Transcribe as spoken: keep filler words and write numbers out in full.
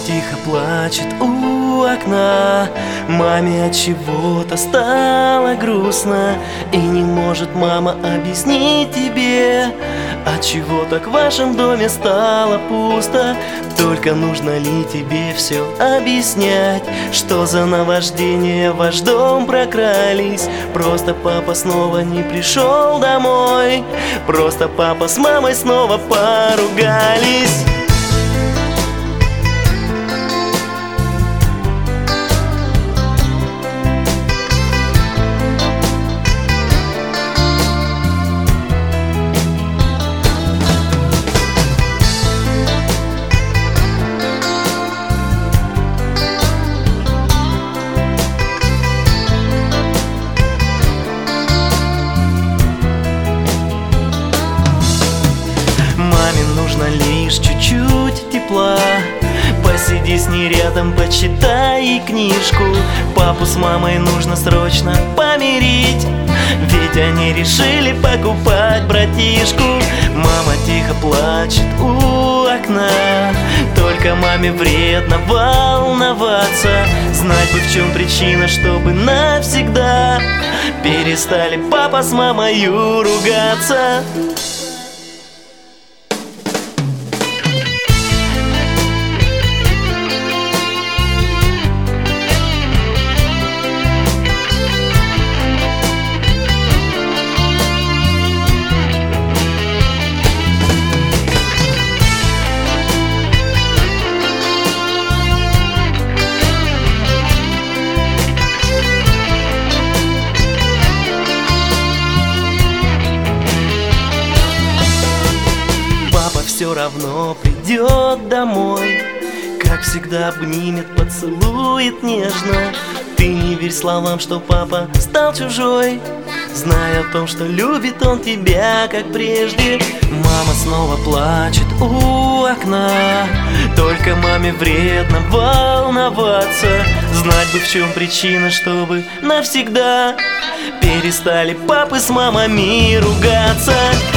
тихо плачет у окна. Маме от чего-то стало грустно, и не может мама объяснить тебе, от чего так в вашем доме стало пусто. Только нужно ли тебе все объяснять, что за наваждения в ваш дом прокрались? Просто папа снова не пришел домой, просто папа с мамой снова поругались. Нужно лишь чуть-чуть тепла. Посиди с ней рядом, почитай ей книжку. Папу с мамой нужно срочно помирить, ведь они решили покупать братишку. Мама тихо плачет у окна, только маме вредно волноваться. Знать бы, в чем причина, чтобы навсегда перестали папа с мамою ругаться. Все равно придет домой, как всегда обнимет, поцелует нежно. Ты не верь словам, что папа стал чужой, знай о том, что любит он тебя, как прежде. Мама снова плачет у окна, только маме вредно волноваться. Знать бы, в чем причина, чтобы навсегда перестали папы с мамами ругаться.